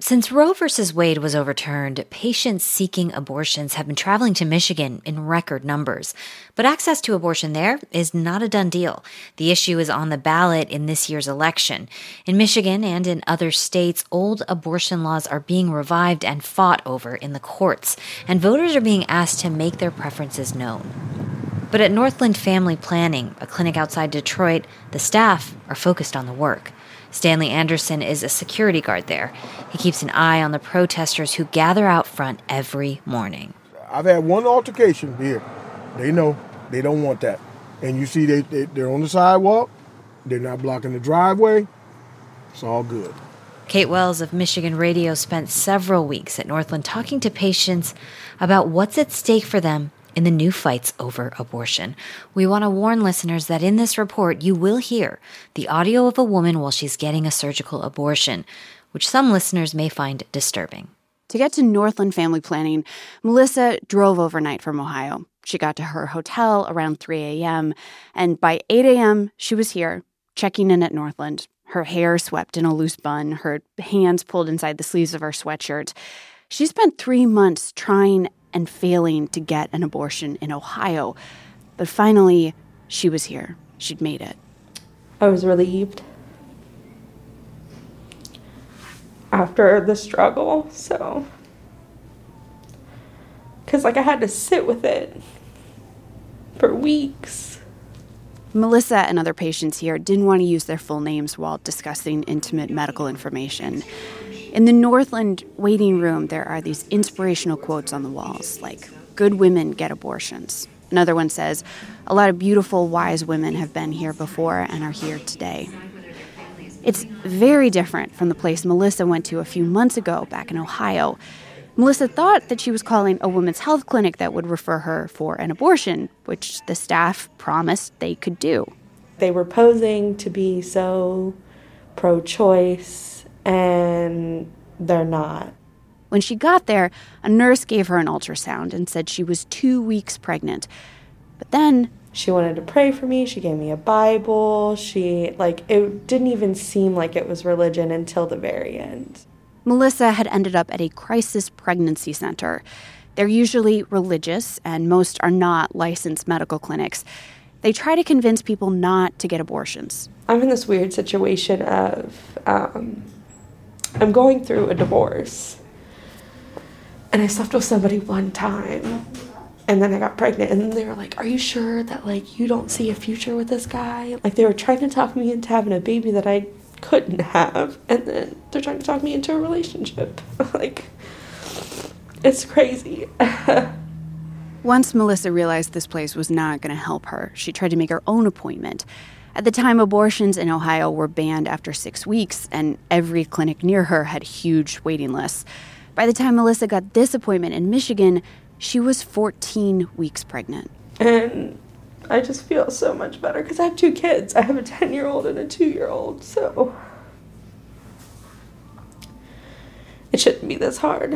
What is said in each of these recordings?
Since Roe v. Wade was overturned, patients seeking abortions have been traveling to Michigan in record numbers. But access to abortion there is not a done deal. The issue is on the ballot in this year's election. In Michigan and in other states, old abortion laws are being revived and fought over in the courts, and voters are being asked to make their preferences known. But at Northland Family Planning, a clinic outside Detroit, the staff are focused on the work. Stanley Anderson is a security guard there. He keeps an eye on the protesters who gather out front every morning. I've had one altercation here. They know they don't want that. And you see they're on the sidewalk. They're not blocking the driveway. It's all good. Kate Wells of Michigan Radio spent several weeks at Northland talking to patients about what's at stake for them in the new fights over abortion. We want to warn listeners that in this report, you will hear the audio of a woman while she's getting a surgical abortion, which some listeners may find disturbing. To get to Northland Family Planning, Melissa drove overnight from Ohio. She got to her hotel around 3 a.m., and by 8 a.m., she was here, checking in at Northland, her hair swept in a loose bun, her hands pulled inside the sleeves of her sweatshirt. She spent 3 months trying and failing to get an abortion in Ohio. But finally, she was here. She'd made it. I was relieved after the struggle, so. Because, I had to sit with it for weeks. Melissa and other patients here didn't want to use their full names while discussing intimate medical information. In the Northland waiting room, there are these inspirational quotes on the walls, like, "Good women get abortions." Another one says, "A lot of beautiful, wise women have been here before and are here today." It's very different from the place Melissa went to a few months ago back in Ohio. Melissa thought that she was calling a women's health clinic that would refer her for an abortion, which the staff promised they could do. They were posing to be so pro-choice, and they're not. When she got there, a nurse gave her an ultrasound and said she was 2 weeks pregnant. But then she wanted to pray for me. She gave me a Bible. It didn't even seem like it was religion until the very end. Melissa had ended up at a crisis pregnancy center. They're usually religious, and most are not licensed medical clinics. They try to convince people not to get abortions. I'm in this weird situation of I'm going through a divorce, and I slept with somebody one time, and then I got pregnant, and they were like, "Are you sure that, you don't see a future with this guy?" They were trying to talk me into having a baby that I couldn't have, and then they're trying to talk me into a relationship. It's crazy. Once Melissa realized this place was not going to help her, she tried to make her own appointment. At the time, abortions in Ohio were banned after 6 weeks, and every clinic near her had huge waiting lists. By the time Melissa got this appointment in Michigan, she was 14 weeks pregnant. And I just feel so much better because I have 2 kids. I have a 10-year-old and a 2-year-old, so it shouldn't be this hard.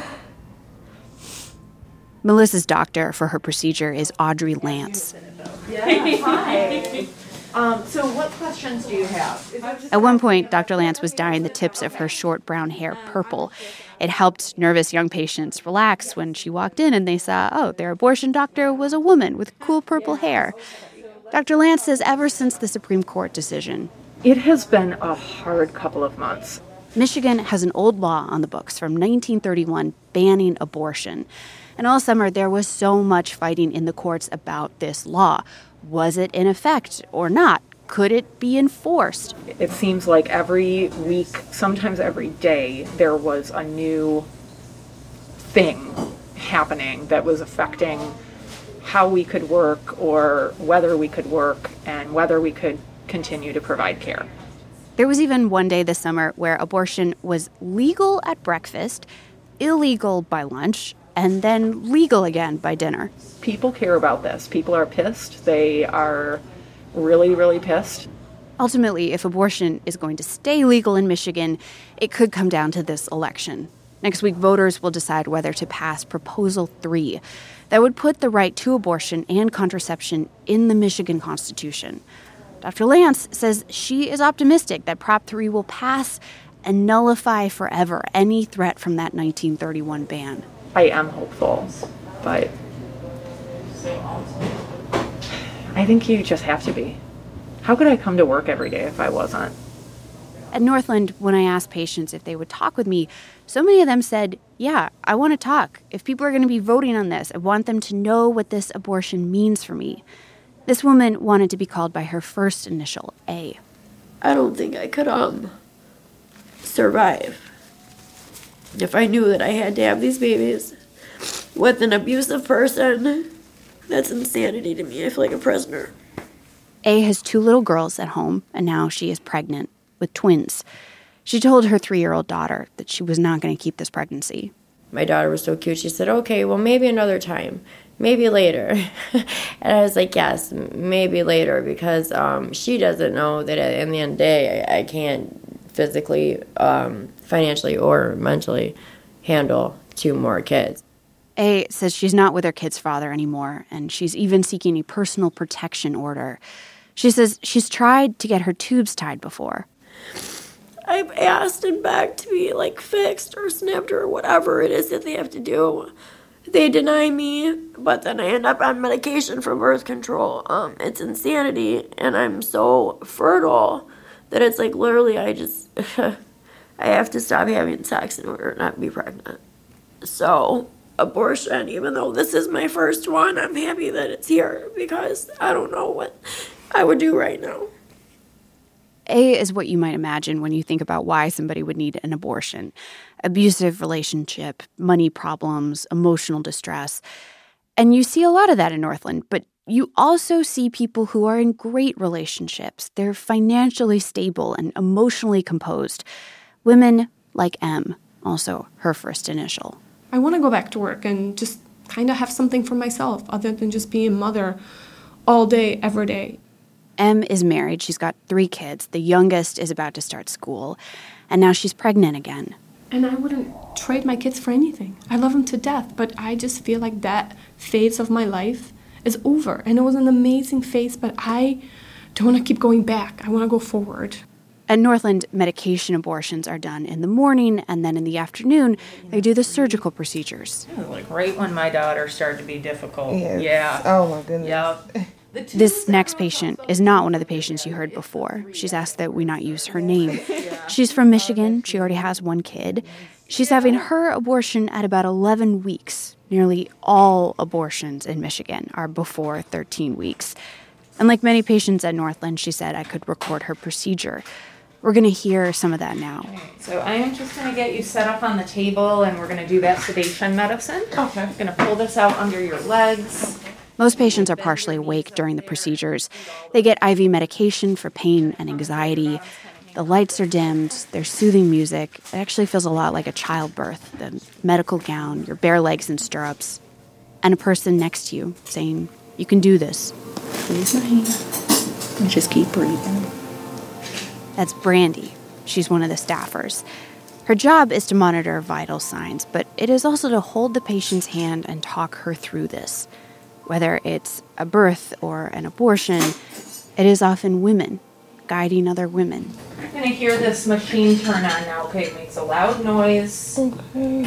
Melissa's doctor for her procedure is Audrey Lance. Yeah, hi. So what questions do you have? At one point, Dr. Lance was dyeing the tips of her short brown hair purple. It helped nervous young patients relax when she walked in and they saw, their abortion doctor was a woman with cool purple hair. Dr. Lance says ever since the Supreme Court decision, it has been a hard couple of months. Michigan has an old law on the books from 1931 banning abortion. And all summer, there was so much fighting in the courts about this law. Was it in effect or not? Could it be enforced? It seems like every week, sometimes every day, there was a new thing happening that was affecting how we could work or whether we could work and whether we could continue to provide care. There was even one day this summer where abortion was legal at breakfast, illegal by lunch, and then legal again by dinner. People care about this. People are pissed. They are really, really pissed. Ultimately, if abortion is going to stay legal in Michigan, it could come down to this election. Next week, voters will decide whether to pass Proposal 3. That would put the right to abortion and contraception in the Michigan Constitution. Dr. Lance says she is optimistic that Prop 3 will pass and nullify forever any threat from that 1931 ban. I am hopeful, but I think you just have to be. How could I come to work every day if I wasn't? At Northland, when I asked patients if they would talk with me, so many of them said, yeah, I want to talk. If people are going to be voting on this, I want them to know what this abortion means for me. This woman wanted to be called by her first initial, A. I don't think I could survive if I knew that I had to have these babies with an abusive person. That's insanity to me. I feel like a prisoner. A has 2 little girls at home, and now she is pregnant with twins. She told her 3-year-old daughter that she was not going to keep this pregnancy. My daughter was so cute. She said, okay, well, maybe another time. Maybe later. And I was like, yes, maybe later, because she doesn't know that at the end of the day, I can't physically, financially, or mentally handle 2 more kids. A says she's not with her kid's father anymore, and she's even seeking a personal protection order. She says she's tried to get her tubes tied before. I've asked and begged to be, fixed or snipped or whatever it is that they have to do. They deny me, but then I end up on medication for birth control. It's insanity, and I'm so fertile that it's literally I have to stop having sex in order not to be pregnant. So, abortion, even though this is my first one, I'm happy that it's here because I don't know what I would do right now. A is what you might imagine when you think about why somebody would need an abortion. Abusive relationship, money problems, emotional distress. And you see a lot of that in Northland, but you also see people who are in great relationships. They're financially stable and emotionally composed. Women like M, also her first initial. I want to go back to work and just kind of have something for myself other than just being a mother all day, every day. M is married. She's got 3 kids. The youngest is about to start school. And now she's pregnant again. And I wouldn't trade my kids for anything. I love them to death, but I just feel like that phase of my life is over. And it was an amazing phase, but I don't want to keep going back. I want to go forward. At Northland, medication abortions are done in the morning, and then in the afternoon, they do the surgical procedures. Right when my daughter started to be difficult. Yes. Yeah. Oh, my goodness. Yep. This next patient is not one of the patients you heard before. She's asked that we not use her name. She's from Michigan. She already has 1 kid. She's having her abortion at about 11 weeks. Nearly all abortions in Michigan are before 13 weeks. And like many patients at Northland, she said I could record her procedure. We're going to hear some of that now. So I am just going to get you set up on the table, and we're going to do that sedation medicine. Okay. I'm going to pull this out under your legs. Most patients are partially awake during the procedures. They get IV medication for pain and anxiety. The lights are dimmed. There's soothing music. It actually feels a lot like a childbirth. The medical gown, your bare legs in stirrups, and a person next to you saying, you can do this. Raise my hand and just keep breathing. That's Brandy. She's one of the staffers. Her job is to monitor vital signs, but it is also to hold the patient's hand and talk her through this. Whether it's a birth or an abortion, it is often women guiding other women. You're going to hear this machine turn on now, okay? It makes a loud noise. Okay.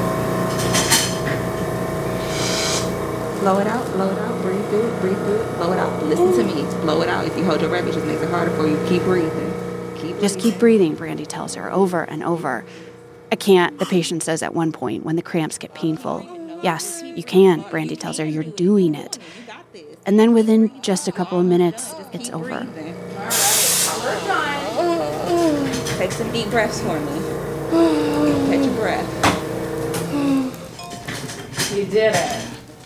Blow it out, breathe through it, blow it out. Listen to me, blow it out. If you hold your breath, it just makes it harder for you. Keep breathing. Just keep breathing, Brandy tells her over and over. I can't, the patient says at one point when the cramps get painful. Yes, you can, Brandy tells her. You're doing it. And then within just a couple of minutes, it's over. Take some deep breaths for me. Catch your breath. You did it.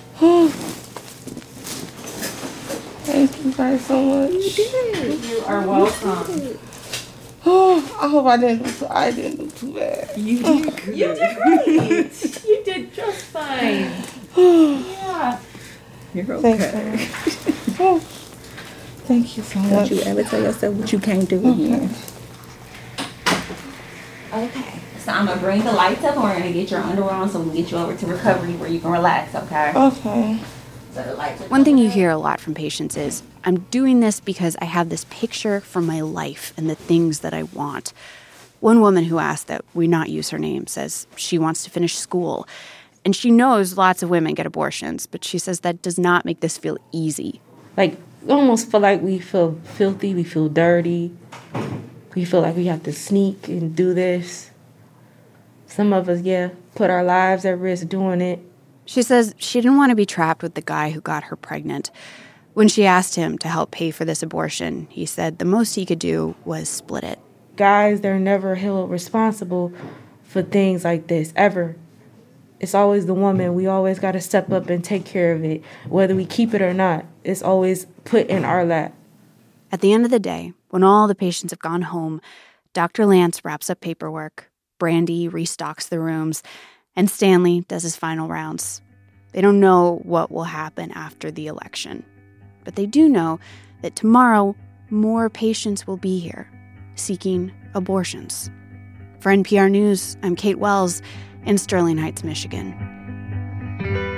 Thank you guys so much. You did. You are welcome. I hope I didn't do too bad. You did good. You did great. You did just fine. Yeah. You're okay. Thanks, thank you so much. Don't you ever tell yourself what you can't do here. Okay. So I'm going to bring the lights up and we're going to get your underwear on so we can get you over to recovery where you can relax, okay? Okay. So the lights are One thing you hear a lot from patients is, I'm doing this because I have this picture from my life and the things that I want. One woman who asked that we not use her name says she wants to finish school. And she knows lots of women get abortions, but she says that does not make this feel easy. Like, we almost feel like we feel filthy, we feel dirty. We feel like we have to sneak and do this. Some of us, put our lives at risk doing it. She says she didn't want to be trapped with the guy who got her pregnant. When she asked him to help pay for this abortion, he said the most he could do was split it. Guys, they're never held responsible for things like this, ever. It's always the woman. We always got to step up and take care of it, whether we keep it or not. It's always put in our lap. At the end of the day, when all the patients have gone home, Dr. Lance wraps up paperwork, Brandy restocks the rooms, and Stanley does his final rounds. They don't know what will happen after the election, but they do know that tomorrow more patients will be here seeking abortions. For NPR News, I'm Kate Wells in Sterling Heights, Michigan.